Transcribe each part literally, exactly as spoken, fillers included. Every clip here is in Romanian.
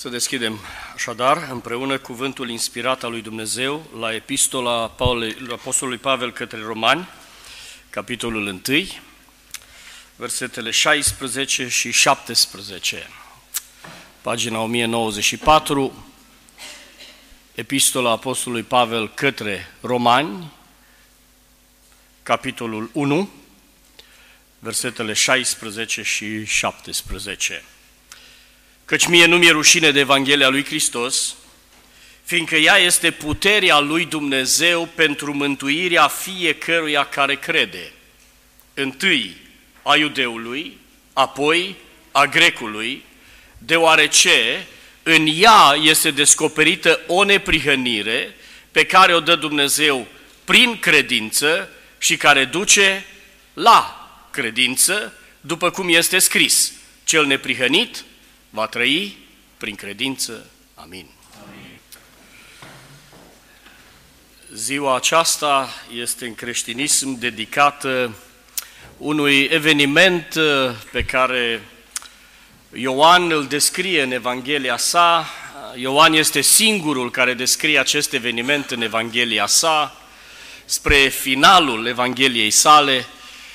Să deschidem așadar împreună cuvântul inspirat al lui Dumnezeu la epistola Apostolului Pavel către Romani, capitolul unu, versetele șaisprezece și șaptesprezece. Pagina o mie nouăzeci și patru, epistola Apostolului Pavel către Romani, capitolul unu, versetele șaisprezece și șaptesprezece. Căci mie nu mi-e rușine de Evanghelia lui Hristos, fiindcă ea este puterea lui Dumnezeu pentru mântuirea fiecăruia care crede. Întâi a iudeului, apoi a grecului, deoarece în ea este descoperită o neprihănire pe care o dă Dumnezeu prin credință și care duce la credință, după cum este scris: cel neprihănit va trăi prin credință. Amin. Amin. Ziua aceasta este în creștinism dedicată unui eveniment pe care Ioan îl descrie în Evanghelia sa. Ioan este singurul care descrie acest eveniment în Evanghelia sa, spre finalul Evangheliei sale,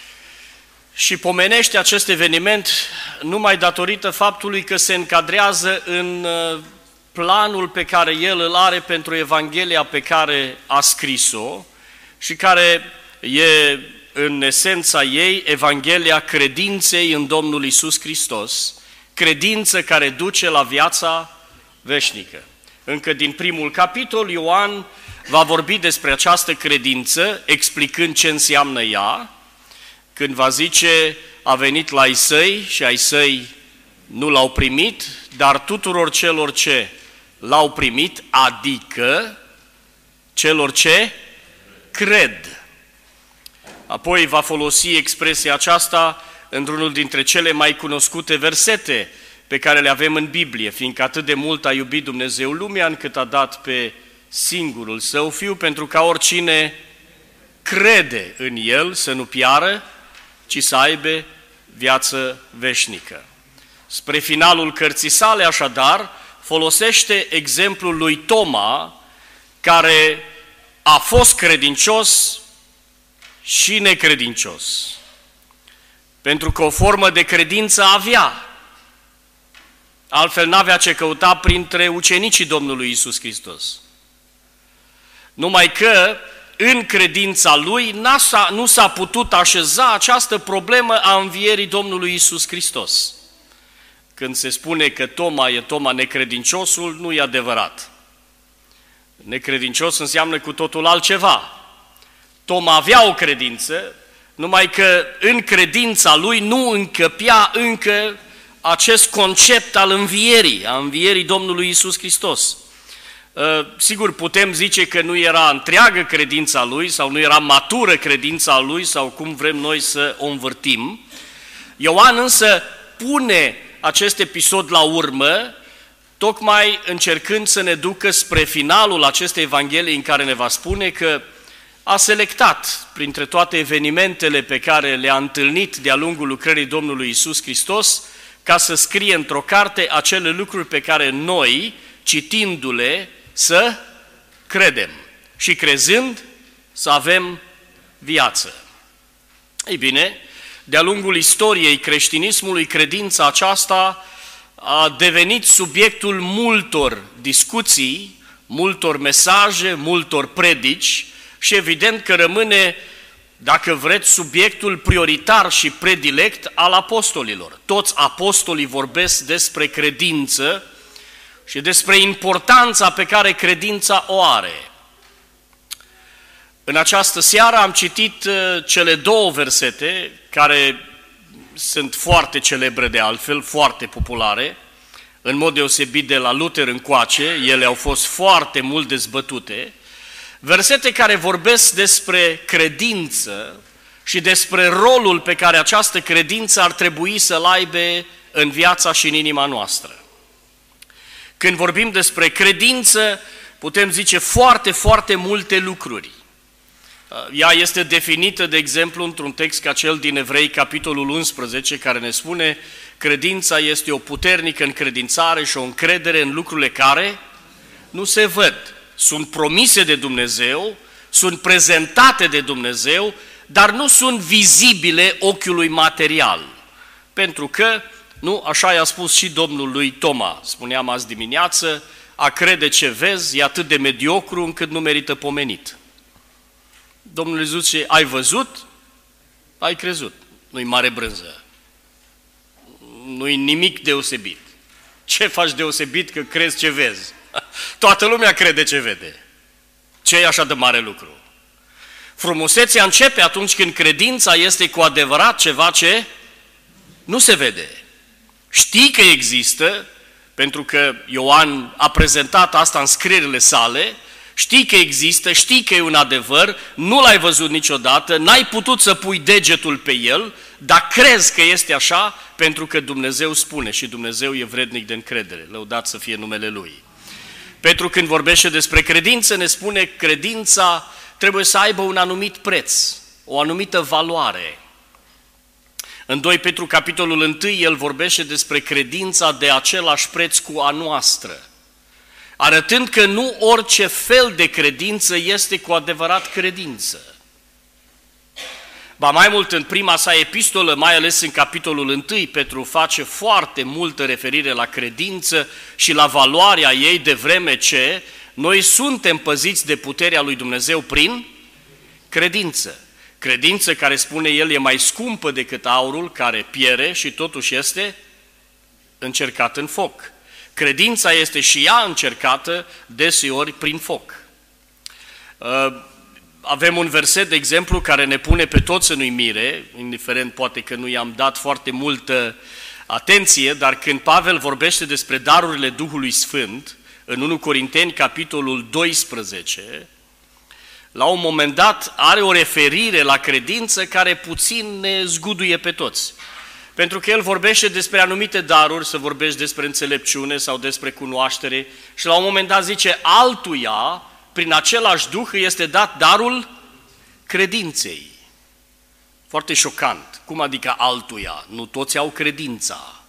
și pomenește acest eveniment numai datorită faptului că se încadrează în planul pe care el îl are pentru Evanghelia pe care a scris-o și care e în esența ei Evanghelia credinței în Domnul Iisus Hristos, credință care duce la viața veșnică. Încă din primul capitol, Ioan va vorbi despre această credință, explicând ce înseamnă ea, când va zice: a venit la ai săi și ai săi nu l-au primit, dar tuturor celor ce l-au primit, adică celor ce cred. Apoi va folosi expresia aceasta într-unul dintre cele mai cunoscute versete pe care le avem în Biblie, fiindcă atât de mult a iubit Dumnezeu lumea încât a dat pe singurul Său Fiu, pentru ca oricine crede în El să nu piară, ci să aibă viață veșnică. Spre finalul cărții sale, așadar, folosește exemplul lui Toma, care a fost credincios și necredincios, pentru că o formă de credință avea, altfel n-avea ce căuta printre ucenicii Domnului Iisus Hristos. Numai că în credința lui nu s-a putut așeza această problemă a învierii Domnului Iisus Hristos. Când se spune că Toma e Toma necredinciosul, nu e adevărat. Necredincios înseamnă cu totul altceva. Toma avea o credință, numai că în credința lui nu încăpea încă acest concept al învierii, a învierii Domnului Iisus Hristos. Sigur, putem zice că nu era întreagă credința lui sau nu era matură credința lui sau cum vrem noi să o învârtim. Ioan însă pune acest episod la urmă, tocmai încercând să ne ducă spre finalul acestei Evanghelii, în care ne va spune că a selectat printre toate evenimentele pe care le-a întâlnit de-a lungul lucrării Domnului Iisus Hristos, ca să scrie într-o carte acele lucruri pe care noi, citindu-le, să credem și crezând să avem viață. Ei bine, de-a lungul istoriei creștinismului, credința aceasta a devenit subiectul multor discuții, multor mesaje, multor predici și evident că rămâne, dacă vreți, subiectul prioritar și predilect al apostolilor. Toți apostolii vorbesc despre credință și despre importanța pe care credința o are. În această seară am citit cele două versete, care sunt foarte celebre de altfel, foarte populare, în mod deosebit de la Luther încoace, ele au fost foarte mult dezbătute, versete care vorbesc despre credință și despre rolul pe care această credință ar trebui să-l aibă în viața și în inima noastră. Când vorbim despre credință, putem zice foarte, foarte multe lucruri. Ea este definită, de exemplu, într-un text ca cel din Evrei, capitolul unsprezece, care ne spune Credința este o puternică încredințare și o încredere în lucrurile care nu se văd. Sunt promise de Dumnezeu, sunt prezentate de Dumnezeu, dar nu sunt vizibile ochiului material. Pentru că, nu, așa i-a spus și Domnul lui Toma, spuneam azi dimineață, a crede ce vezi e atât de mediocru încât nu merită pomenit. Domnul Iisus zice, ai văzut? Ai crezut. Nu-i mare brânză. Nu-i nimic deosebit. Ce faci deosebit că crezi ce vezi? Toată lumea crede ce vede. Ce e așa de mare lucru? Frumusețea începe atunci când credința este cu adevărat ceva ce nu se vede. Știi că există, pentru că Ioan a prezentat asta în scrierile sale, știi că există, știi că e un adevăr, nu l-ai văzut niciodată, n-ai putut să pui degetul pe el, dar crezi că este așa pentru că Dumnezeu spune și Dumnezeu e vrednic de încredere. Lăudat să fie numele Lui. Petru când vorbește despre credință ne spune că credința trebuie să aibă un anumit preț, o anumită valoare. În doi Petru, capitolul unu, el vorbește despre credința de același preț cu a noastră, arătând că nu orice fel de credință este cu adevărat credință. Ba mai mult, în prima sa epistolă, mai ales în capitolul unu, Petru face foarte multă referire la credință și la valoarea ei, de vreme ce noi suntem păziți de puterea lui Dumnezeu prin credință. Credință care, spune el, e mai scumpă decât aurul care piere și totuși este încercat în foc. Credința este și ea încercată deseori prin foc. Avem un verset, de exemplu, care ne pune pe toți în uimire, indiferent poate că nu i-am dat foarte multă atenție, dar când Pavel vorbește despre darurile Duhului Sfânt, în unu Corinteni, capitolul doisprezece, la un moment dat are o referire la credință care puțin ne zguduie pe toți. Pentru că el vorbește despre anumite daruri, să vorbești despre înțelepciune sau despre cunoaștere și la un moment dat zice altuia, prin același Duh este dat darul credinței. Foarte șocant. Cum adică altuia? Nu toți au credința.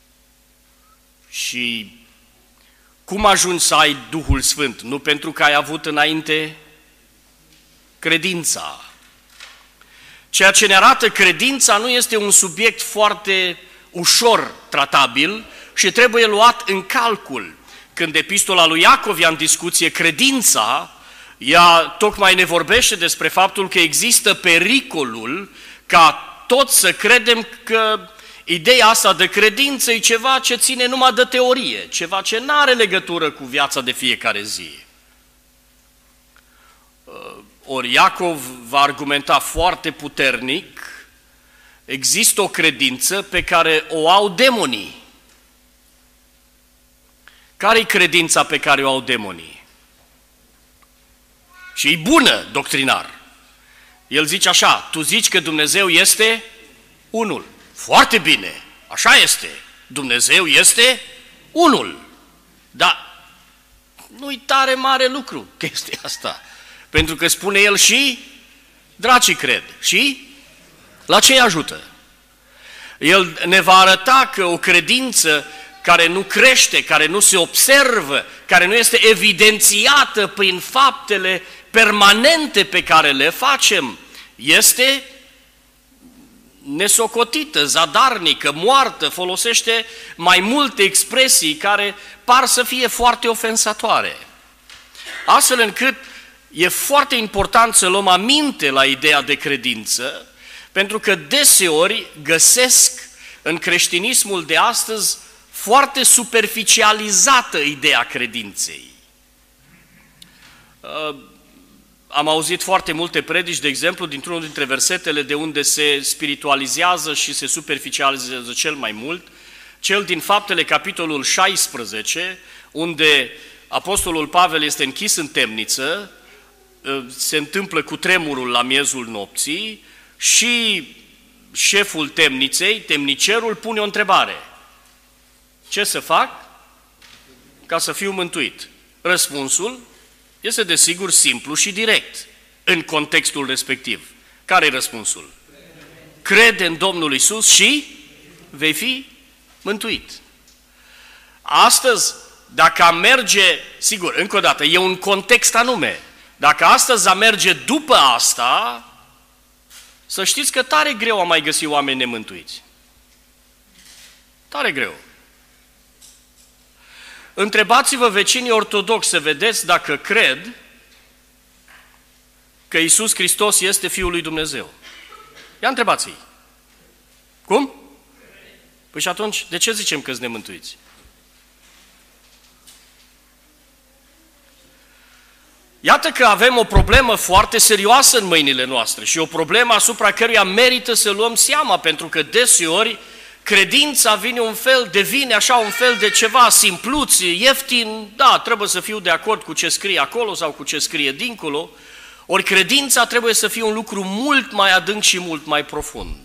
Și cum ajungi să ai Duhul Sfânt? Nu pentru că ai avut înainte credința. Ceea ce ne arată credința nu este un subiect foarte ușor tratabil și trebuie luat în calcul. Când epistola lui Iacov ia în discuție credința, ea tocmai ne vorbește despre faptul că există pericolul ca toți să credem că ideea asta de credință e ceva ce ține numai de teorie, ceva ce nu are legătură cu viața de fiecare zi. Ori Iacov va argumenta foarte puternic, există o credință pe care o au demonii. Care-i credința pe care o au demonii? Și e bună doctrinar. El zice așa, tu zici că Dumnezeu este unul. Foarte bine, așa este. Dumnezeu este unul. Dar nu-i tare mare lucru chestia asta. Pentru că spune el și dracii cred. Și la ce îi ajută? El ne va arăta că o credință care nu crește, care nu se observă, care nu este evidențiată prin faptele permanente pe care le facem, este nesocotită, zadarnică, moartă, folosește mai multe expresii care par să fie foarte ofensatoare. Astfel încât e foarte important să luăm aminte la ideea de credință, pentru că deseori găsesc în creștinismul de astăzi foarte superficializată ideea credinței. Am auzit foarte multe predici, de exemplu, dintr-unul dintre versetele de unde se spiritualizează și se superficializează cel mai mult, cel din Faptele, capitolul șaisprezece, unde apostolul Pavel este închis în temniță, se întâmplă cu tremurul la miezul nopții și șeful temniței, temnicerul, pune o întrebare. Ce să fac ca să fiu mântuit? Răspunsul este desigur simplu și direct în contextul respectiv. Care e răspunsul? Crede în Domnul Iisus și vei fi mântuit. Astăzi, dacă am merge, sigur, încă o dată, e un context anume. Dacă astăzi am merge după asta, să știți că tare greu am mai găsi oameni nemântuiți. Tare greu. Întrebați-vă vecinii ortodoxi să vedeți dacă cred că Iisus Hristos este Fiul lui Dumnezeu. Ia întrebați-i. Cum? Păi și atunci, de ce zicem că-s nemântuiți? Iată că avem o problemă foarte serioasă în mâinile noastre și o problemă asupra căruia merită să luăm seama, pentru că deseori credința vine un fel, devine așa un fel de ceva simpluț, ieftin, da, trebuie să fiu de acord cu ce scrie acolo sau cu ce scrie dincolo, ori credința trebuie să fie un lucru mult mai adânc și mult mai profund.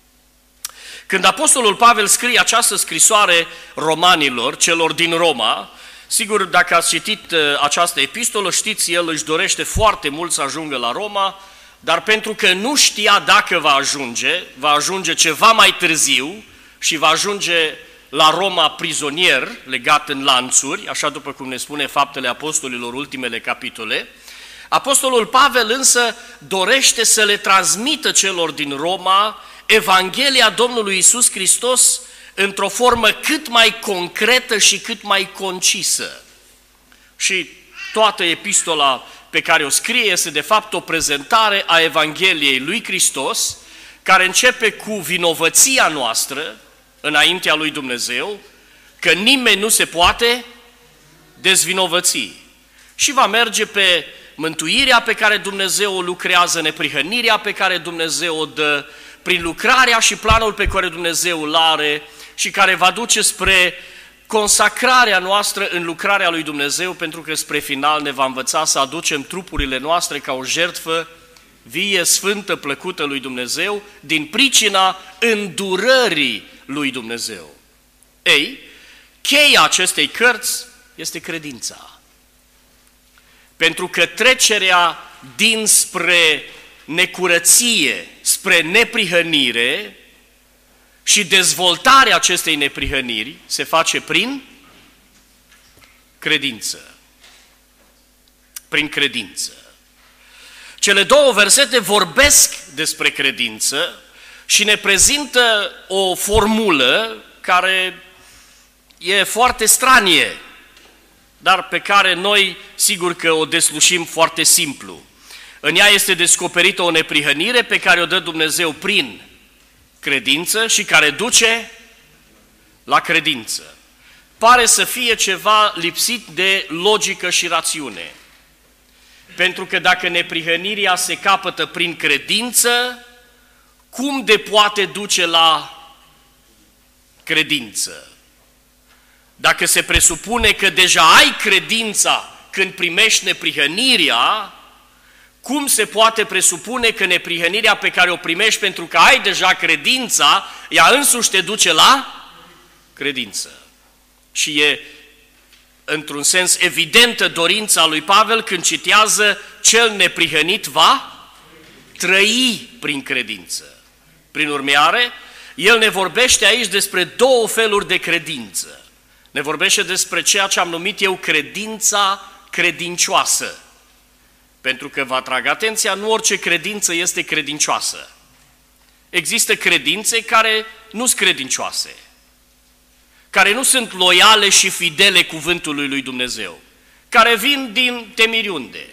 Când Apostolul Pavel scrie această scrisoare romanilor, celor din Roma, sigur, dacă ați citit această epistolă, știți, el își dorește foarte mult să ajungă la Roma, dar pentru că nu știa dacă va ajunge, va ajunge ceva mai târziu și va ajunge la Roma prizonier, legat în lanțuri, așa după cum ne spune Faptele Apostolilor, ultimele capitole. Apostolul Pavel însă dorește să le transmită celor din Roma Evanghelia Domnului Iisus Hristos într-o formă cât mai concretă și cât mai concisă. Și toată epistola pe care o scrie este de fapt o prezentare a Evangheliei lui Hristos, care începe cu vinovăția noastră înaintea lui Dumnezeu, că nimeni nu se poate dezvinovăți. Și va merge pe mântuirea pe care Dumnezeu o lucrează, neprihănirea pe care Dumnezeu o dă, prin lucrarea și planul pe care Dumnezeu îl are și care va duce spre consacrarea noastră în lucrarea lui Dumnezeu, pentru că spre final ne va învăța să aducem trupurile noastre ca o jertfă vie, sfântă, plăcută lui Dumnezeu, din pricina îndurării lui Dumnezeu. Ei, cheia acestei cărți este credința. Pentru că trecerea dinspre necurăție spre neprihănire și dezvoltarea acestei neprihăniri se face prin credință. Prin credință. Cele două versete vorbesc despre credință și ne prezintă o formulă care e foarte stranie, dar pe care noi sigur că o deslușim foarte simplu. În ea este descoperită o neprihănire pe care o dă Dumnezeu prin credință și care duce la credință. Pare să fie ceva lipsit de logică și rațiune. Pentru că dacă neprihănirea se capătă prin credință, cum de poate duce la credință? Dacă se presupune că deja ai credința când primești neprihănirea, cum se poate presupune că neprihănirea pe care o primești pentru că ai deja credința, ea însuși te duce la credință? Și e, într-un sens, evidentă dorința lui Pavel când citează: cel neprihănit va trăi prin credință. Prin urmare, el ne vorbește aici despre două feluri de credință. Ne vorbește despre ceea ce am numit eu credința credincioasă. Pentru că vă atrag atenția, nu orice credință este credincioasă. Există credințe care nu sunt credincioase, care nu sunt loiale și fidele cuvântului lui Dumnezeu, care vin din temiriunde.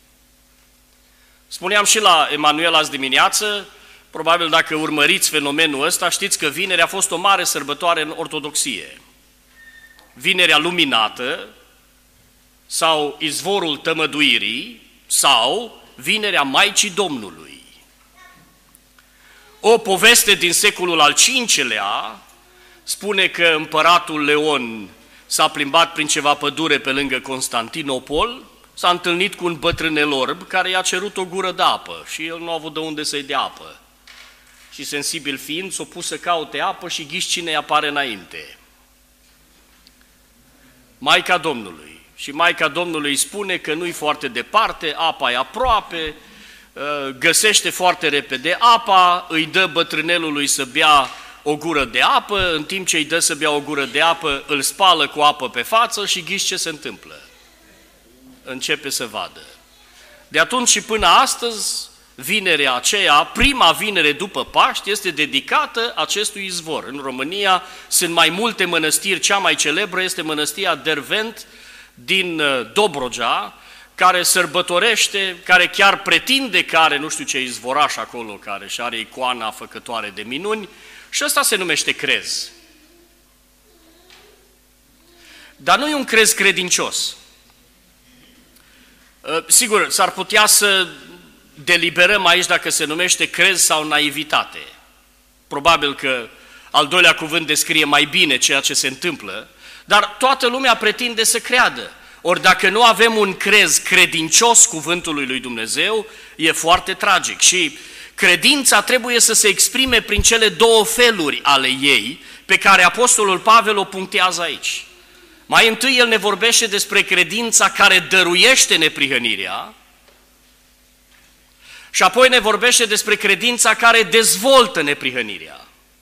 Spuneam și la Emanuel azi dimineață, probabil dacă urmăriți fenomenul ăsta, știți că vineri a fost o mare sărbătoare în ortodoxie. Vinerea luminată sau izvorul tămăduirii sau vinerea Maicii Domnului. O poveste din secolul al cincilea spune că împăratul Leon s-a plimbat prin ceva pădure pe lângă Constantinopol, s-a întâlnit cu un bătrânel orb care i-a cerut o gură de apă și el nu a avut de unde să-i dea apă. Și sensibil fiind, s-a pus să caute apă și ghiși cine îi apare înainte. Maica Domnului. Și Maica Domnului îi spune că nu-i foarte departe, apa e aproape, găsește foarte repede apa, îi dă bătrânelului să bea o gură de apă, în timp ce îi dă să bea o gură de apă, îl spală cu apă pe față și ghiși ce se întâmplă. Începe să vadă. De atunci și până astăzi, vinerea aceea, prima vinere după Paști, este dedicată acestui izvor. În România sunt mai multe mănăstiri, cea mai celebră este mănăstirea Dervent din Dobrogea, care sărbătorește, care chiar pretinde că are nu știu ce izvoraș acolo, care și are icoana făcătoare de minuni, și ăsta se numește crez. Dar nu e un crez credincios. Sigur, s-ar putea să deliberăm aici dacă se numește crez sau naivitate. Probabil că al doilea cuvânt descrie mai bine ceea ce se întâmplă, dar toată lumea pretinde să creadă. Ori dacă nu avem un crez credincios cuvântului lui Dumnezeu, e foarte tragic. Și credința trebuie să se exprime prin cele două feluri ale ei, pe care Apostolul Pavel o punctează aici. Mai întâi el ne vorbește despre credința care dăruiește neprihănirea și apoi ne vorbește despre credința care dezvoltă neprihănirea.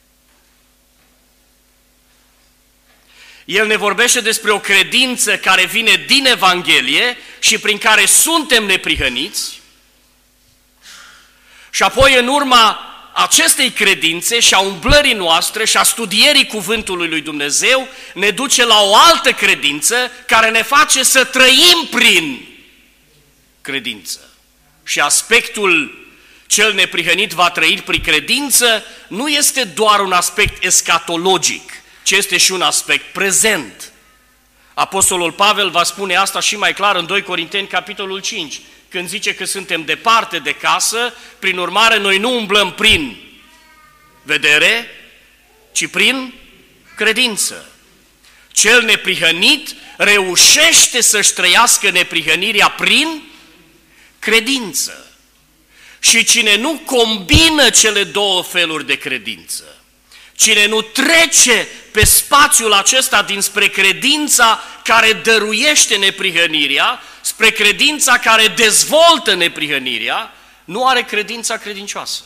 El ne vorbește despre o credință care vine din Evanghelie și prin care suntem neprihăniți și apoi în urma acestei credințe și a umblării noastre și a studierii cuvântului lui Dumnezeu ne duce la o altă credință care ne face să trăim prin credință. Și aspectul cel neprihănit va trăi prin credință nu este doar un aspect escatologic, ci este și un aspect prezent. Apostolul Pavel va spune asta și mai clar în doi Corinteni, capitolul cinci, când zice că suntem departe de casă, prin urmare noi nu umblăm prin vedere, ci prin credință. Cel neprihănit reușește să-și trăiască neprihănirea prin credință. Și cine nu combină cele două feluri de credință, cine nu trece pe spațiul acesta dinspre credința care dăruiește neprihănirea, spre credința care dezvoltă neprihănirea, nu are credința credincioasă.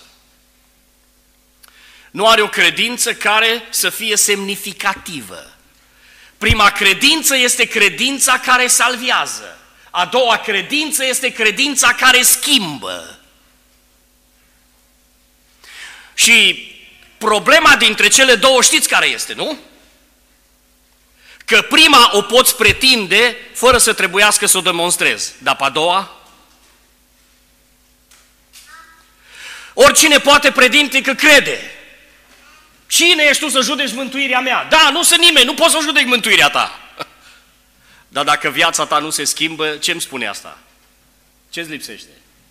Nu are o credință care să fie semnificativă. Prima credință este credința care salvează. A doua credință este credința care schimbă. Și problema dintre cele două știți care este, nu? Că prima o poți pretinde fără să trebuiască să o demonstrezi, dar pe a doua? Oricine poate pretinde că crede. Cine ești tu să judeci mântuirea mea? Da, nu sunt nimeni, nu poți să judeci mântuirea ta. Dar dacă viața ta nu se schimbă, ce îmi spune asta? Ce-ți lipsește?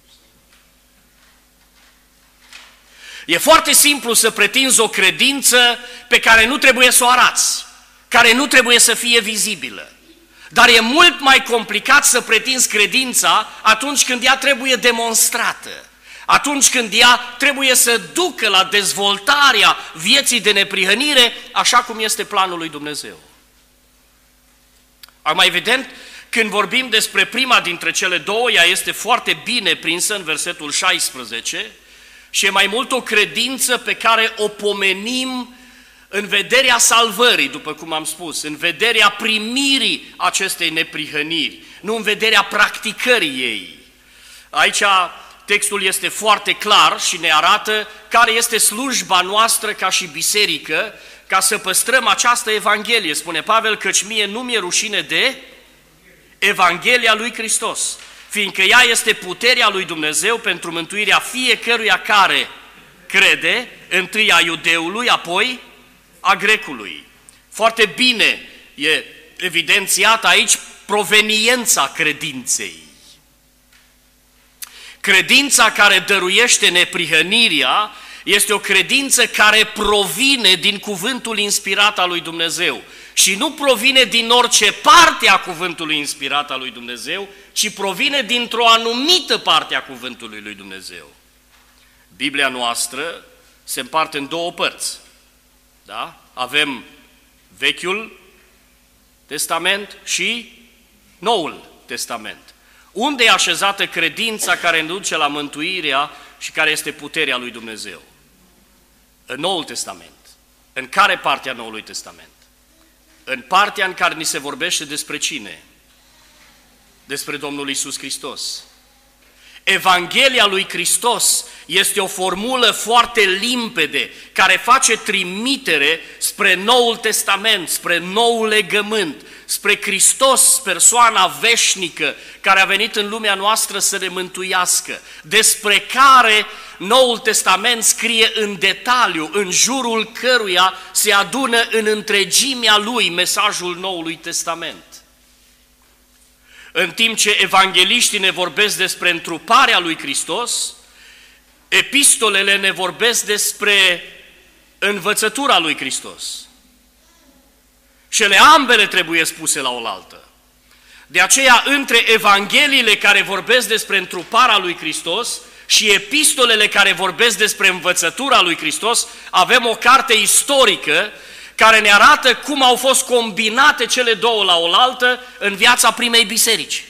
E foarte simplu să pretinzi o credință pe care nu trebuie să o arați, care nu trebuie să fie vizibilă. Dar e mult mai complicat să pretinzi credința atunci când ea trebuie demonstrată, atunci când ea trebuie să ducă la dezvoltarea vieții de neprihănire, așa cum este planul lui Dumnezeu. Acum, evident, când vorbim despre prima dintre cele două, ea este foarte bine prinsă în versetul șaisprezece și e mai mult o credință pe care o pomenim în vederea salvării, după cum am spus, în vederea primirii acestei neprihăniri, nu în vederea practicării ei. Aici textul este foarte clar și ne arată care este slujba noastră ca și biserică, ca să păstrăm această Evanghelie. Spune Pavel, căci mie nu mi-e rușine de Evanghelia lui Hristos, fiindcă ea este puterea lui Dumnezeu pentru mântuirea fiecăruia care crede, întâi a iudeului, apoi a grecului. Foarte bine e evidențiat aici proveniența credinței. Credința care dăruiește neprihănirea este o credință care provine din cuvântul inspirat al lui Dumnezeu și nu provine din orice parte a cuvântului inspirat al lui Dumnezeu, ci provine dintr-o anumită parte a cuvântului lui Dumnezeu. Biblia noastră se împarte în două părți. Da? Avem Vechiul Testament și Noul Testament. Unde e așezată credința care ne duce la mântuirea și care este puterea lui Dumnezeu? În Noul Testament. În care parte a Noului Testament? În partea în care ni se vorbește despre cine? Despre Domnul Iisus Hristos. Evanghelia lui Hristos este o formulă foarte limpede care face trimitere spre Noul Testament, spre Noul Legământ, spre Hristos, persoana veșnică care a venit în lumea noastră să ne mântuiască, despre care Noul Testament scrie în detaliu, în jurul căruia se adună în întregimea lui mesajul Noului Testament. În timp ce evangheliștii ne vorbesc despre întruparea lui Hristos, epistolele ne vorbesc despre învățătura lui Hristos. Și ele ambele trebuie spuse la oaltă. De aceea, între evangheliile care vorbesc despre întruparea lui Hristos și epistolele care vorbesc despre învățătura lui Hristos, avem o carte istorică care ne arată cum au fost combinate cele două la oaltă în viața primei biserici.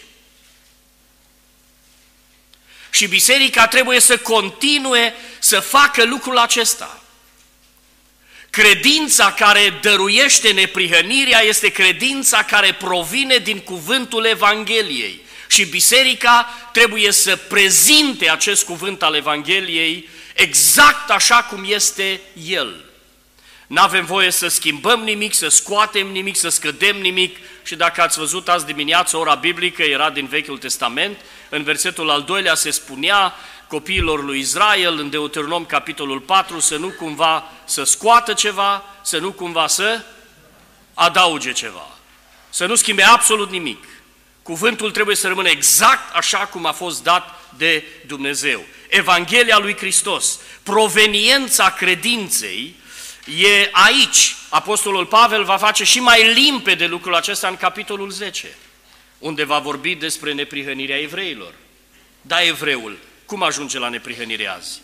Și biserica trebuie să continue să facă lucrul acesta. Credința care dăruiește neprihănirea este credința care provine din cuvântul Evangheliei. Și biserica trebuie să prezinte acest cuvânt al Evangheliei exact așa cum este el. N-avem voie să schimbăm nimic, să scoatem nimic, să scădem nimic. Și dacă ați văzut azi dimineață, ora biblică era din Vechiul Testament, în versetul al doilea se spunea copiilor lui Israel, în Deuteronom capitolul patru, să nu cumva să scoată ceva, să nu cumva să adauge ceva, să nu schimbe absolut nimic. Cuvântul trebuie să rămână exact așa cum a fost dat de Dumnezeu. Evanghelia lui Hristos, proveniența credinței, e aici. Apostolul Pavel va face și mai limpede lucrul acesta în capitolul zece, unde va vorbi despre neprihănirea evreilor. Da, evreul, cum ajunge la neprihănire azi?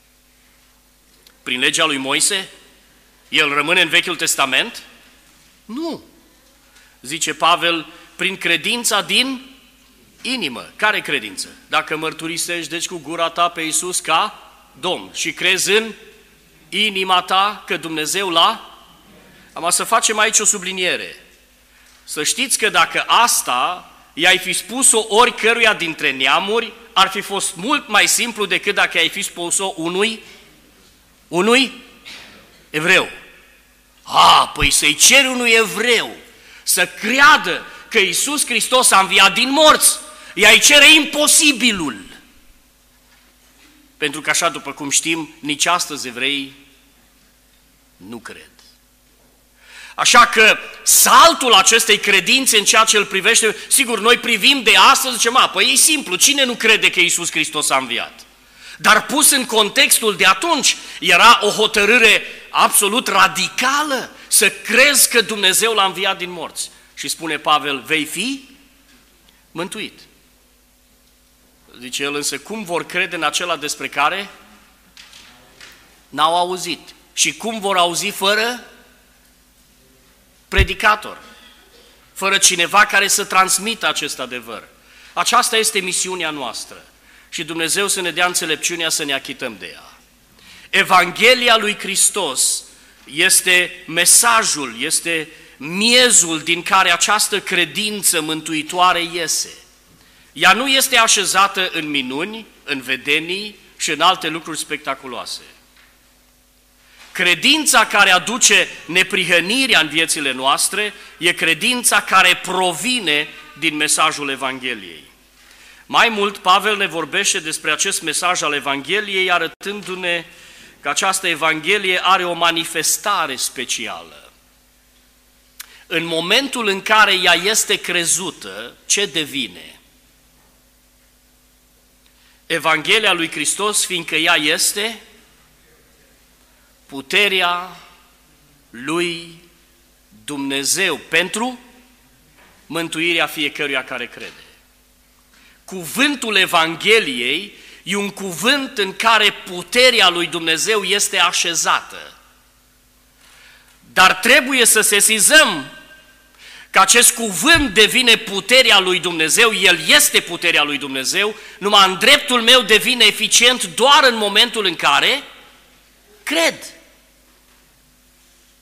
Prin legea lui Moise? El rămâne în Vechiul Testament? Nu. Zice Pavel, prin credința din inimă. Care credință? Dacă mărturisești deci cu gura ta pe Iisus ca Domn și crezi în inima ta că Dumnezeu l-a... Am să facem aici o subliniere. Să știți că dacă asta i-ai fi spus-o oricăruia dintre neamuri, ar fi fost mult mai simplu decât dacă ai fi spus-o unui, unui evreu. A, păi să-i ceri unui evreu să creadă că Iisus Hristos a înviat din morți, i-ai cere imposibilul. Pentru că așa, după cum știm, nici astăzi evreii nu cred. Așa că saltul acestei credințe în ceea ce îl privește, sigur, noi privim de astăzi, zicem, a, păi e simplu, cine nu crede că Iisus Hristos a înviat? Dar pus în contextul de atunci, era o hotărâre absolut radicală să crezi că Dumnezeu l-a înviat din morți. Și spune Pavel, vei fi mântuit. Zice el, însă cum vor crede în acela despre care n-au auzit? Și cum vor auzi fără predicator, fără cineva care să transmită acest adevăr? Aceasta este misiunea noastră și Dumnezeu să ne dea înțelepciunea să ne achităm de ea. Evanghelia lui Hristos este mesajul, este miezul din care această credință mântuitoare iese. Ea nu este așezată în minuni, în vedenii și în alte lucruri spectaculoase. Credința care aduce neprihănirea în viețile noastre e credința care provine din mesajul Evangheliei. Mai mult, Pavel ne vorbește despre acest mesaj al Evangheliei, arătându-ne că această Evanghelie are o manifestare specială. În momentul în care ea este crezută, ce devine? Evanghelia lui Hristos, fiindcă ea este puterea lui Dumnezeu pentru mântuirea fiecăruia care crede. Cuvântul Evangheliei e un cuvânt în care puterea lui Dumnezeu este așezată. Dar trebuie să sesizăm că acest cuvânt devine puterea lui Dumnezeu, el este puterea lui Dumnezeu, numai în dreptul meu devine eficient doar în momentul în care cred.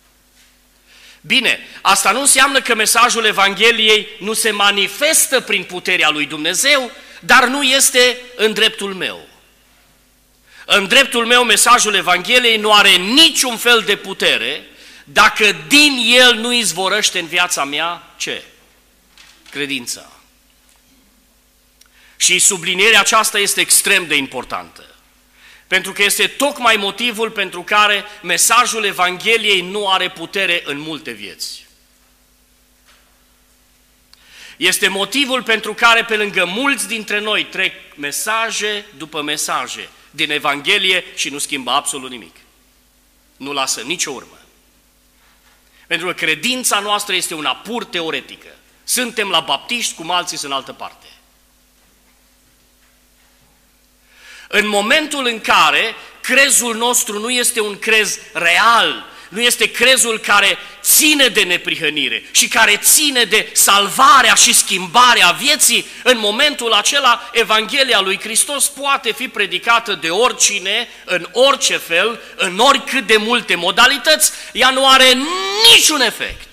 Bine, asta nu înseamnă că mesajul Evangheliei nu se manifestă prin puterea lui Dumnezeu, dar nu este în dreptul meu. În dreptul meu, mesajul Evangheliei nu are niciun fel de putere dacă din el nu izvorăște în viața mea ce? Credința. Și sublinierea aceasta este extrem de importantă, pentru că este tocmai motivul pentru care mesajul Evangheliei nu are putere în multe vieți. Este motivul pentru care pe lângă mulți dintre noi trec mesaje după mesaje din Evanghelie și nu schimbă absolut nimic. Nu lasă nicio urmă. Pentru că credința noastră este una pur teoretică. Suntem la baptiști cum alții sunt în altă parte. În momentul în care crezul nostru nu este un crez real, nu este crezul care ține de neprihănire și care ține de salvarea și schimbarea vieții, în momentul acela Evanghelia lui Hristos poate fi predicată de oricine, în orice fel, în oricât de multe modalități, ea nu are niciun efect.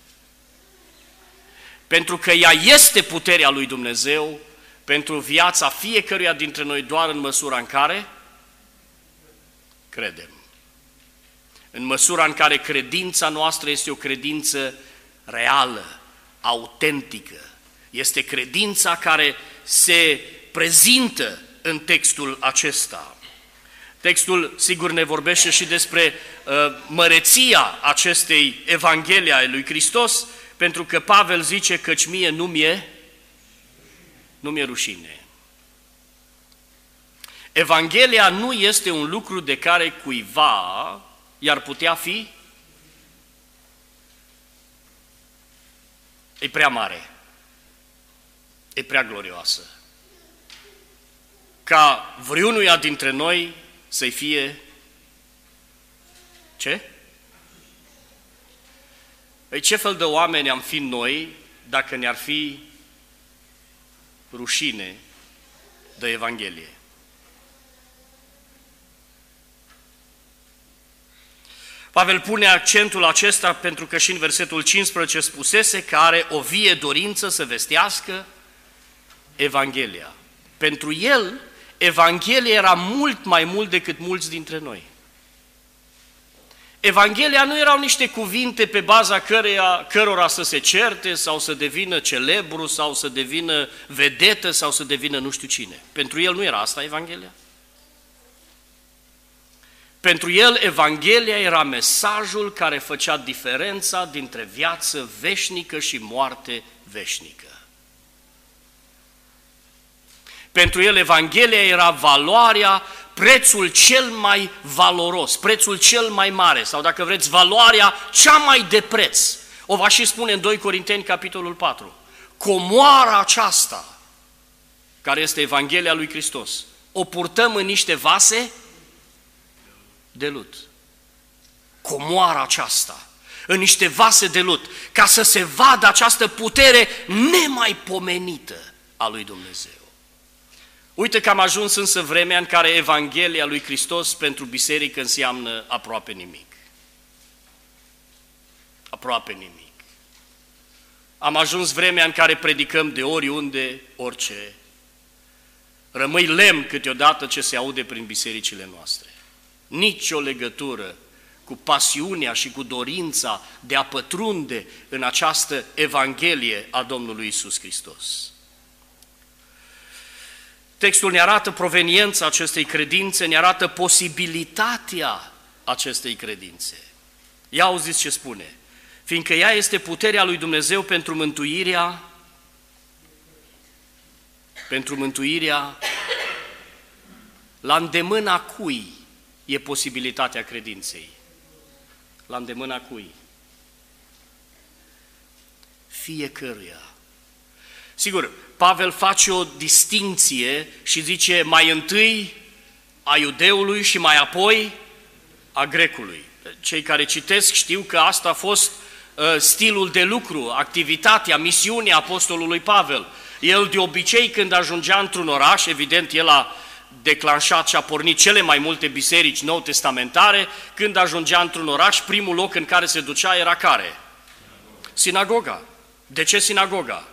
Pentru că ea este puterea lui Dumnezeu pentru viața fiecăruia dintre noi doar în măsura în care credem. În măsura în care credința noastră este o credință reală, autentică. Este credința care se prezintă în textul acesta. Textul, sigur, ne vorbește și despre uh, măreția acestei Evanghelii a lui Hristos, pentru că Pavel zice căci mie nu mi-e nu mi-e rușine. Evanghelia nu este un lucru de care cuiva i-ar putea fi, e prea mare, e prea glorioasă, ca vreunuia dintre noi să-i fie, ce? Păi ce fel de oameni am fi noi dacă ne-ar fi rușine de Evanghelie? Pavel pune accentul acesta pentru că și în versetul cincisprezece spusese că are o vie dorință să vestească Evanghelia. Pentru el, Evanghelia era mult mai mult decât mulți dintre noi. Evanghelia nu erau niște cuvinte pe baza căreia, cărora să se certe sau să devină celebru sau să devină vedetă sau să devină nu știu cine. Pentru el nu era asta Evanghelia. Pentru el, Evanghelia era mesajul care făcea diferența dintre viață veșnică și moarte veșnică. Pentru el, Evanghelia era valoarea, prețul cel mai valoros, prețul cel mai mare, sau dacă vreți, valoarea cea mai de preț. O va și spune în doi Corinteni, capitolul patru. Comoara aceasta, care este Evanghelia lui Hristos, o purtăm în niște vase de lut. Comoara aceasta, în niște vase de lut, ca să se vadă această putere nemaipomenită a lui Dumnezeu. Uite că am ajuns însă vremea în care Evanghelia lui Hristos pentru biserică înseamnă aproape nimic. Aproape nimic. Am ajuns vremea în care predicăm de oriunde, orice. Rămâi lemn câteodată ce se aude prin bisericile noastre. Nici o legătură cu pasiunea și cu dorința de a pătrunde în această Evanghelie a Domnului Iisus Hristos. Textul ne arată proveniența acestei credințe, ne arată posibilitatea acestei credințe. Ia auziți ce spune. Fiindcă ea este puterea lui Dumnezeu pentru mântuirea, pentru mântuirea, la îndemâna cui e posibilitatea credinței? La îndemâna cui? Fiecăruia. Sigur, Pavel face o distinție și zice mai întâi a iudeului și mai apoi a grecului. Cei care citesc știu că asta a fost uh, stilul de lucru, activitatea, misiunea apostolului Pavel. El de obicei când ajungea într-un oraș, evident el a declanșat și a pornit cele mai multe biserici nou testamentare, când ajungea într-un oraș, primul loc în care se ducea era care? Sinagoga. De ce sinagoga?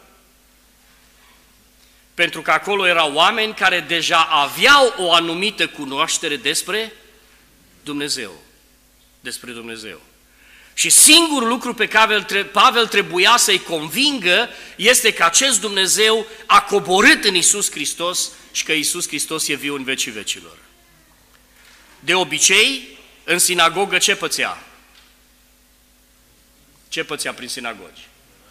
Pentru că acolo erau oameni care deja aveau o anumită cunoaștere despre Dumnezeu. Despre Dumnezeu. Și singurul lucru pe care Pavel trebuia să-i convingă este că acest Dumnezeu a coborât în Iisus Hristos și că Iisus Hristos e viu în vecii vecilor. De obicei, în sinagogă ce pățea? Ce pățea prin sinagogi?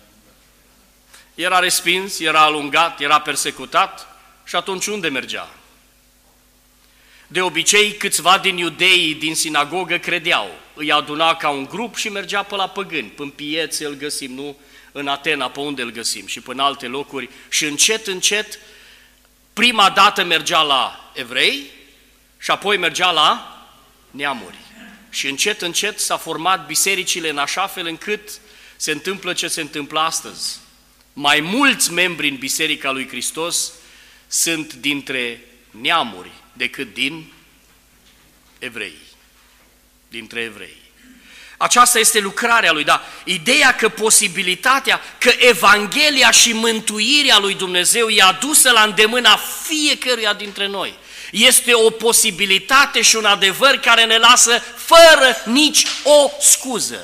Era respins, era alungat, era persecutat și atunci unde mergea? De obicei, câțiva din iudeii din sinagogă credeau, îi aduna ca un grup și mergea pe la păgâni, până piețe îl găsim, nu? În Atena, pe unde îl găsim și până alte locuri și încet, încet, prima dată mergea la evrei și apoi mergea la neamuri. Și încet, încet s-a format bisericile în așa fel încât se întâmplă ce se întâmplă astăzi. Mai mulți membri în Biserica lui Hristos sunt dintre neamuri decât din evrei, dintre evrei. Aceasta este lucrarea lui, dar ideea că posibilitatea, că Evanghelia și mântuirea lui Dumnezeu e adusă la îndemâna fiecăruia dintre noi. Este o posibilitate și un adevăr care ne lasă fără nici o scuză.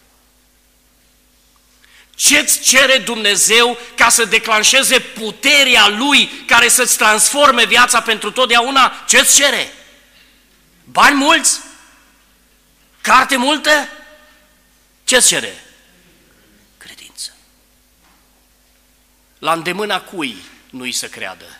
Ce-ți cere Dumnezeu ca să declanșeze puterea Lui care să-ți transforme viața pentru totdeauna? Ce-ți cere? Bani mulți? Carte multă? Ce-ți cere? Credință. La îndemâna cui nu-i să creadă?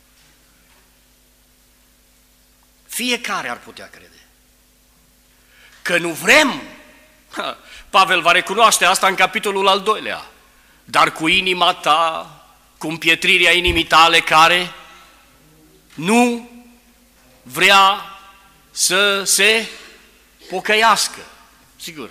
Fiecare ar putea crede. Că nu vrem. Ha, Pavel va recunoaște asta în capitolul al doilea. Dar cu inima ta, cu împietrirea inimii tale care nu vrea să se pocăiască. Sigur.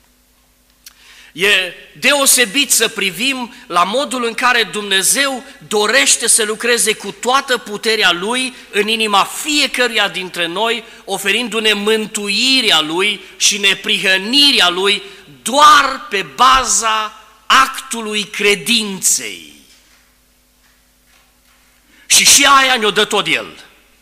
E deosebit să privim la modul în care Dumnezeu dorește să lucreze cu toată puterea Lui în inima fiecăruia dintre noi, oferindu-ne mântuirea Lui și neprihănirea Lui doar pe baza actului credinței. Și și aia ne-o dă tot El.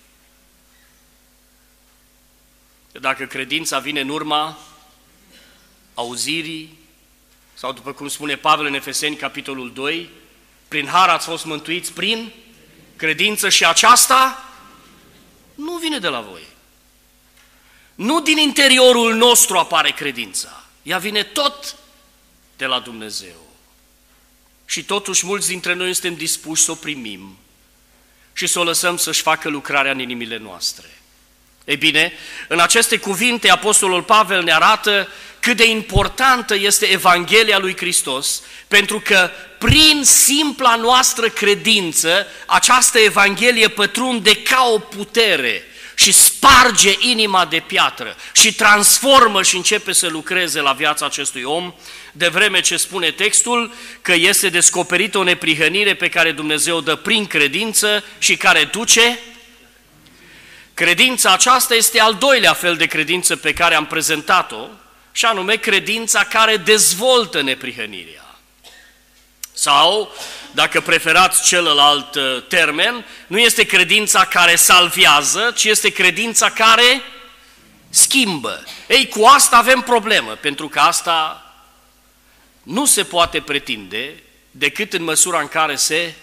Dacă credința vine în urma auzirii, sau după cum spune Pavel în Efeseni, capitolul doi, prin har ați fost mântuiți prin credință și aceasta nu vine de la voi. Nu din interiorul nostru apare credința, ea vine tot de la Dumnezeu. Și totuși mulți dintre noi suntem dispuși să o primim și să o lăsăm să-și facă lucrarea în inimile noastre. Ei bine, în aceste cuvinte, Apostolul Pavel ne arată cât de importantă este Evanghelia lui Hristos, pentru că prin simpla noastră credință, această Evanghelie pătrunde ca o putere și sparge inima de piatră și transformă și începe să lucreze la viața acestui om, de vreme ce spune textul că este descoperită o neprihănire pe care Dumnezeu o dă prin credință și care duce. Credința aceasta este al doilea fel de credință pe care am prezentat-o, și anume credința care dezvoltă neprihănirea. Sau, dacă preferați celălalt termen, nu este credința care salvează, ci este credința care schimbă. Ei, cu asta avem problemă, pentru că asta nu se poate pretinde decât în măsura în care se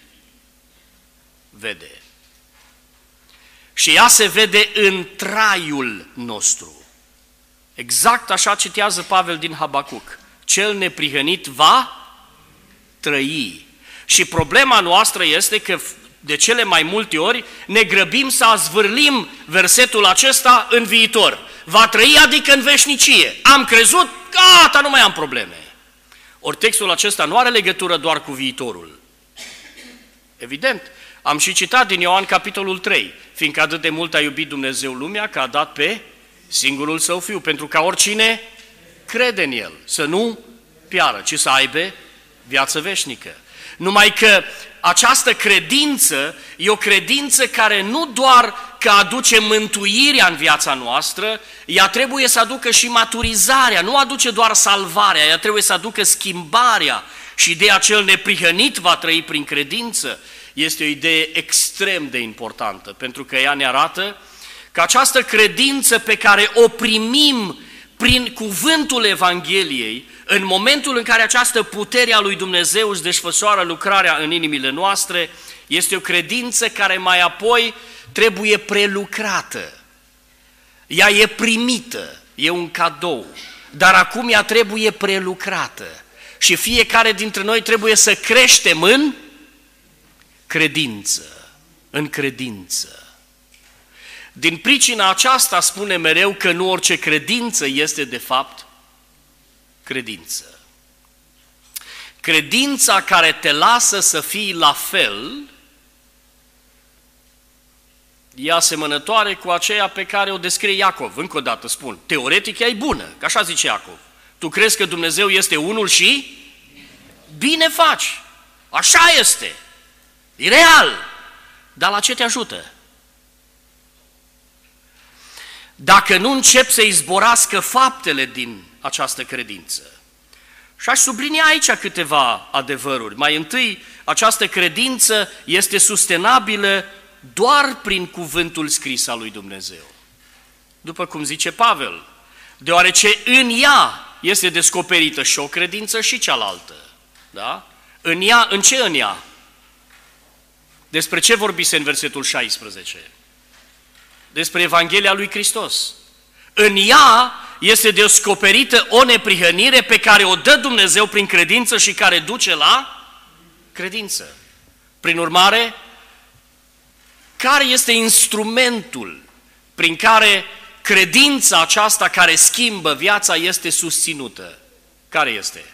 vede. Și ea se vede în traiul nostru. Exact așa citează Pavel din Habacuc. Cel neprihănit va trăi. Și problema noastră este că de cele mai multe ori ne grăbim să azvârlim versetul acesta în viitor. Va trăi, adică în veșnicie. Am crezut, gata, nu mai am probleme. Ori textul acesta nu are legătură doar cu viitorul. Evident, am și citat din Ioan capitolul trei, fiindcă atât de mult a iubit Dumnezeu lumea că a dat pe singurul Său Fiu, pentru ca oricine crede în El să nu piară, ci să aibă viață veșnică. Numai că această credință e o credință care nu doar că aduce mântuirea în viața noastră, ea trebuie să aducă și maturizarea, nu aduce doar salvarea, ea trebuie să aducă schimbarea și ideea cel neprihănit va trăi prin credință. Este o idee extrem de importantă, pentru că ea ne arată că această credință pe care o primim prin cuvântul Evangheliei, în momentul în care această putere a lui Dumnezeu își desfășoară lucrarea în inimile noastre, este o credință care mai apoi trebuie prelucrată. Ea e primită, e un cadou, dar acum ea trebuie prelucrată. Și fiecare dintre noi trebuie să creștem în credință, în credință. Din pricina aceasta spune mereu că nu orice credință este de fapt credință. Credința care te lasă să fii la fel e asemănătoare cu aceea pe care o descrie Iacov. Încă o dată spun, teoretic ea e bună, că așa zice Iacov. Tu crezi că Dumnezeu este unul și bine faci, așa este, e real, dar la ce te ajută? Dacă nu încep să izborască faptele din această credință. Și aș sublinia aici câteva adevăruri. Mai întâi, această credință este sustenabilă doar prin cuvântul scris al lui Dumnezeu. După cum zice Pavel, deoarece în ea este descoperită și o credință și cealaltă. Da? În ea, în ce în ea? Despre ce vorbise în versetul șaisprezece? Despre Evanghelia lui Hristos. În ea este descoperită o neprihănire pe care o dă Dumnezeu prin credință și care duce la credință. Prin urmare, care este instrumentul prin care credința aceasta care schimbă viața este susținută? Care este?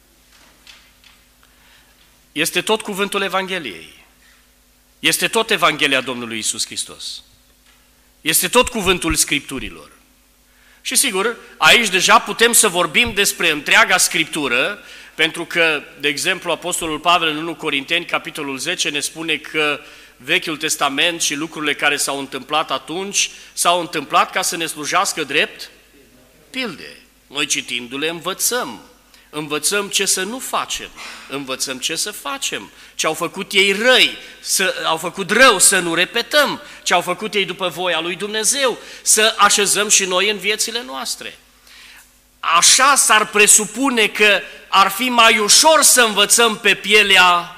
Este tot cuvântul Evangheliei. Este tot Evanghelia Domnului Iisus Hristos. Este tot cuvântul Scripturilor. Și sigur, aici deja putem să vorbim despre întreaga Scriptură, pentru că, de exemplu, Apostolul Pavel în întâi Corinteni, capitolul zece, ne spune că Vechiul Testament și lucrurile care s-au întâmplat atunci s-au întâmplat ca să ne slujească drept pilde. Noi citindu-le învățăm. Învățăm ce să nu facem, învățăm ce să facem, ce au făcut ei răi, să, au făcut rău să nu repetăm, ce au făcut ei după voia lui Dumnezeu, să așezăm și noi în viețile noastre. Așa s-ar presupune că ar fi mai ușor să învățăm pe pielea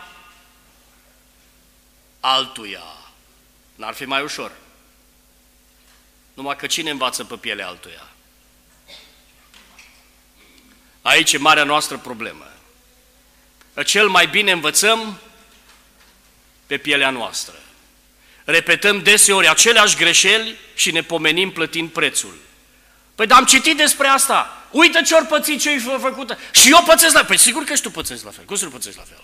altuia. N-ar fi mai ușor. Numai că cine învață pe pielea altuia? Aici e marea noastră problemă. Cel mai bine învățăm pe pielea noastră. Repetăm deseori aceleași greșeli și ne pomenim plătind prețul. Păi dar am citit despre asta. Uite ce-or pățit, ce-i făcută. Și eu pățesc la fel. Păi sigur că și tu pățești la fel. Cum să nu pățești la fel?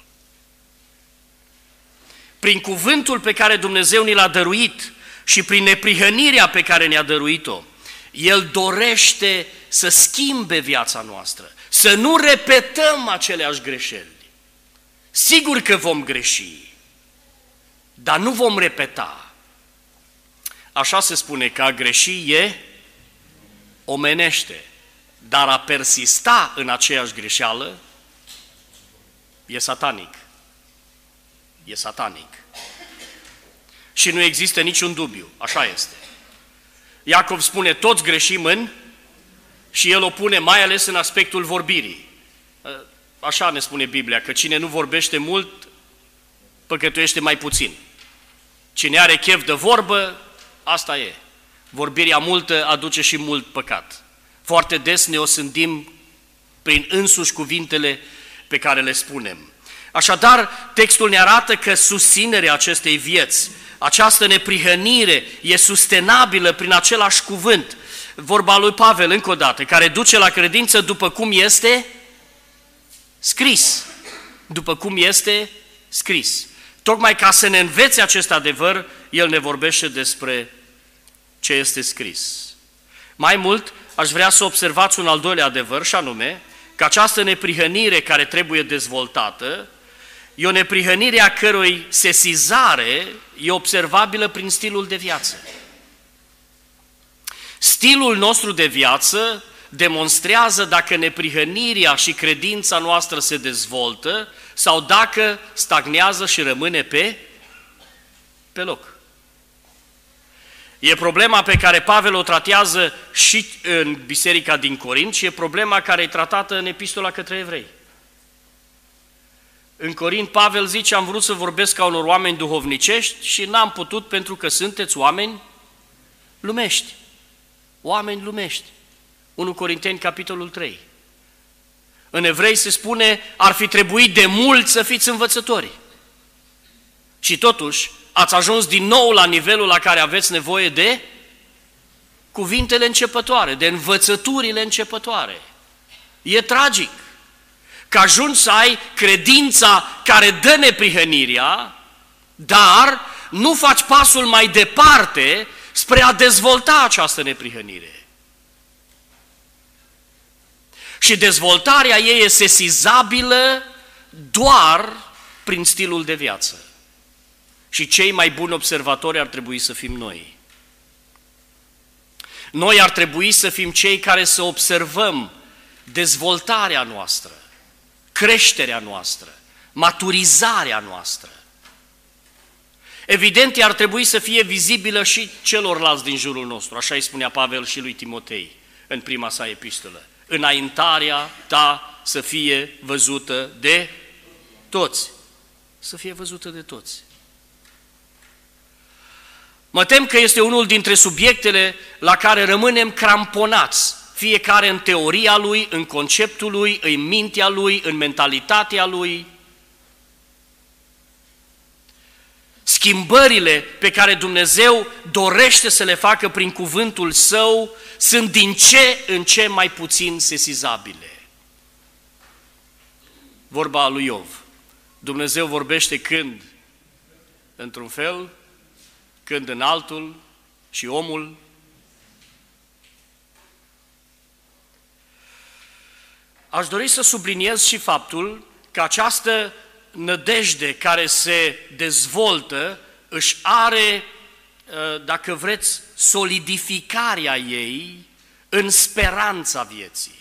Prin cuvântul pe care Dumnezeu ni l-a dăruit și prin neprihănirea pe care ne-a dăruit-o, El dorește să schimbe viața noastră, să nu repetăm aceleași greșeli. Sigur că vom greși, dar nu vom repeta. Așa se spune că a greși e omenește, dar a persista în aceeași greșeală e satanic. E satanic. Și nu există niciun dubiu, așa este. Iacov spune, toți greșim în, și el o pune mai ales în aspectul vorbirii. Așa ne spune Biblia, că cine nu vorbește mult, păcătuiește mai puțin. Cine are chef de vorbă, asta e. Vorbirea multă aduce și mult păcat. Foarte des ne osândim prin însuși cuvintele pe care le spunem. Așadar, textul ne arată că susținerea acestei vieți, această neprihănire e sustenabilă prin același cuvânt. Vorba lui Pavel, încă o dată, care duce la credință după cum este scris. După cum este scris. Tocmai ca să ne învețe acest adevăr, el ne vorbește despre ce este scris. Mai mult, aș vrea să observați un al doilea adevăr, și anume, că această neprihănire care trebuie dezvoltată E o neprihănire a cărui sesizare e observabilă prin stilul de viață. Stilul nostru de viață demonstrează dacă neprihănirea și credința noastră se dezvoltă sau dacă stagnează și rămâne pe, pe loc. E problema pe care Pavel o tratează și în biserica din Corint și e problema care e tratată în epistola către evrei. În Corint, Pavel zice, am vrut să vorbesc ca unor oameni duhovnicești și n-am putut pentru că sunteți oameni lumești. Oameni lumești. unu Corinteni, capitolul trei. În evrei se spune, ar fi trebuit de mult să fiți învățători. Și totuși, ați ajuns din nou la nivelul la care aveți nevoie de cuvintele începătoare, de învățăturile începătoare. E tragic că ajungi să ai credința care dă neprihănirea, dar nu faci pasul mai departe spre a dezvolta această neprihănire. Și dezvoltarea ei e sesizabilă doar prin stilul de viață. Și cei mai buni observatori ar trebui să fim noi. Noi ar trebui să fim cei care să observăm dezvoltarea noastră, creșterea noastră, maturizarea noastră. Evident, ar trebui să fie vizibilă și celorlalți din jurul nostru, așa îi spunea Pavel și lui Timotei în prima sa epistolă. Înaintarea ta să fie văzută de toți. Să fie văzută de toți. Mă tem că este unul dintre subiectele la care rămânem cramponați, fiecare în teoria lui, în conceptul lui, în mintea lui, în mentalitatea lui. Schimbările pe care Dumnezeu dorește să le facă prin cuvântul Său sunt din ce în ce mai puțin sesizabile. Vorba lui Iov. Dumnezeu vorbește când într-un fel, când în altul și omul. Aș dori să subliniez și faptul că această nădejde care se dezvoltă își are, dacă vreți, solidificarea ei în speranța vieții.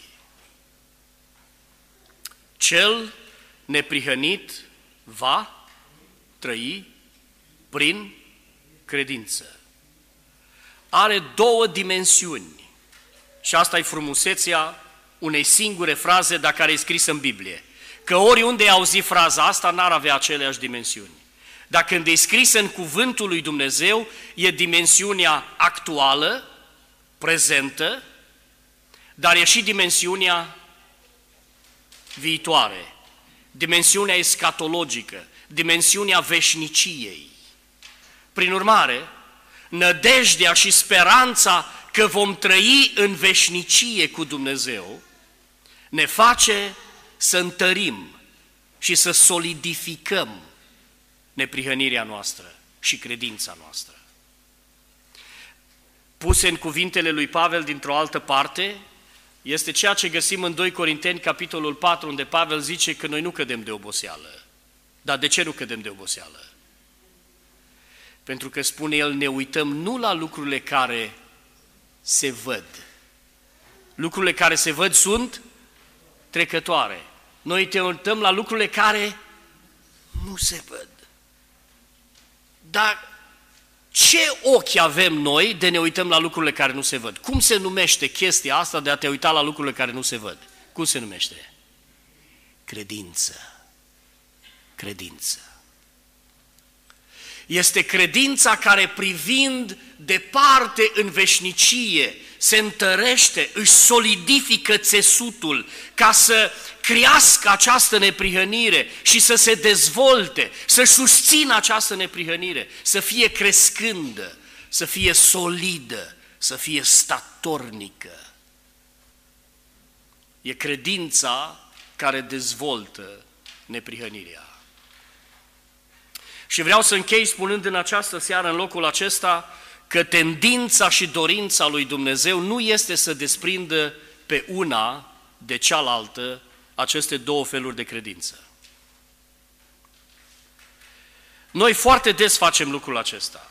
Cel neprihănit va trăi prin credință. Are două dimensiuni și asta e frumusețea unei singure fraze, dar care e scrisă în Biblie. Că oriunde ai auzit fraza asta, n-ar avea aceleași dimensiuni. Dar când e scrisă în cuvântul lui Dumnezeu, e dimensiunea actuală, prezentă, dar e și dimensiunea viitoare, dimensiunea escatologică, dimensiunea veșniciei. Prin urmare, nădejdea și speranța că vom trăi în veșnicie cu Dumnezeu ne face să întărim și să solidificăm neprihănirea noastră și credința noastră. Puse în cuvintele lui Pavel dintr-o altă parte, este ceea ce găsim în doi Corinteni, capitolul patru, unde Pavel zice că noi nu cădem de oboseală. Dar de ce nu cădem de oboseală? Pentru că, spune el, ne uităm nu la lucrurile care se văd. Lucrurile care se văd sunt trecătoare. Noi te uităm la lucrurile care nu se văd. Dar ce ochi avem noi de ne uităm la lucrurile care nu se văd? Cum se numește chestia asta de a te uita la lucrurile care nu se văd? Cum se numește? Credință. Credință. Este credința care, privind departe în veșnicie, se întărește, își solidifică țesutul ca să crească această neprihănire și să se dezvolte, să susțină această neprihănire, să fie crescândă, să fie solidă, să fie statornică. E credința care dezvoltă neprihănirea. Și vreau să închei spunând în această seară, în locul acesta, că tendința și dorința lui Dumnezeu nu este să desprindă pe una de cealaltă aceste două feluri de credință. Noi foarte des facem lucrul acesta.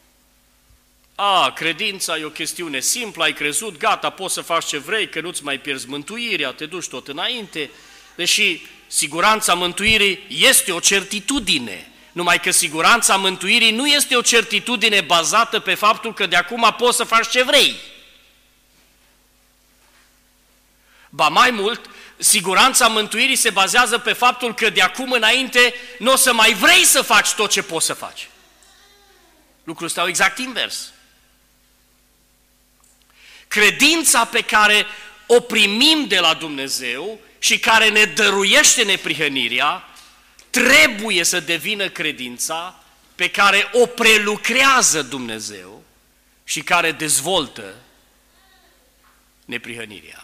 A, credința e o chestiune simplă, ai crezut, gata, poți să faci ce vrei, că nu-ți mai pierzi mântuirea, te duci tot înainte, deși siguranța mântuirii este o certitudine, numai că siguranța mântuirii nu este o certitudine bazată pe faptul că de acum poți să faci ce vrei. Ba mai mult, siguranța mântuirii se bazează pe faptul că de acum înainte nu o să mai vrei să faci tot ce poți să faci. Lucrul stau exact invers. Credința pe care o primim de la Dumnezeu și care ne dăruiește neprihănirea, trebuie să devină credința pe care o prelucrează Dumnezeu și care dezvoltă neprihănirea.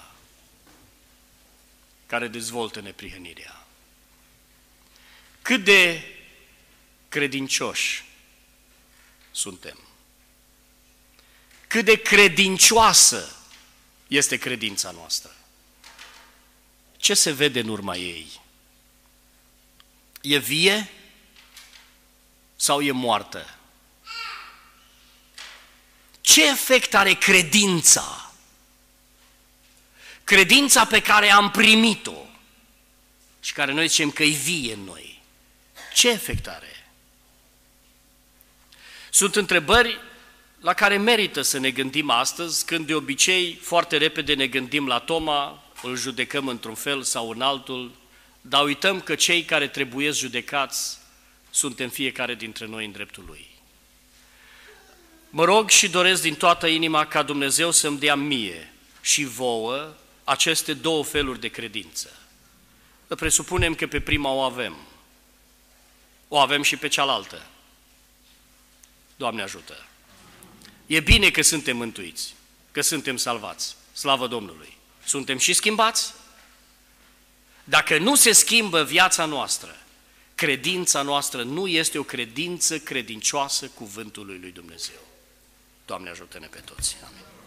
Care dezvoltă neprihănirea. Cât de credincioși suntem. Cât de credincioasă este credința noastră. Ce se vede în urma ei? E vie sau e moartă? Ce efect are credința? Credința pe care am primit-o și care noi zicem că e vie în noi. Ce efect are? Sunt întrebări la care merită să ne gândim astăzi, când de obicei foarte repede ne gândim la Toma, îl judecăm într-un fel sau în altul, dar uităm că cei care trebuie judecați suntem fiecare dintre noi în dreptul lui. Mă rog și doresc din toată inima ca Dumnezeu să-mi dea mie și vouă aceste două feluri de credință. Presupunem că pe prima o avem. O avem și pe cealaltă. Doamne ajută! E bine că suntem mântuiți, că suntem salvați. Slavă Domnului! Suntem și schimbați? Dacă nu se schimbă viața noastră, credința noastră nu este o credință credincioasă cuvântului lui Dumnezeu. Doamne ajută-ne pe toți! Amin.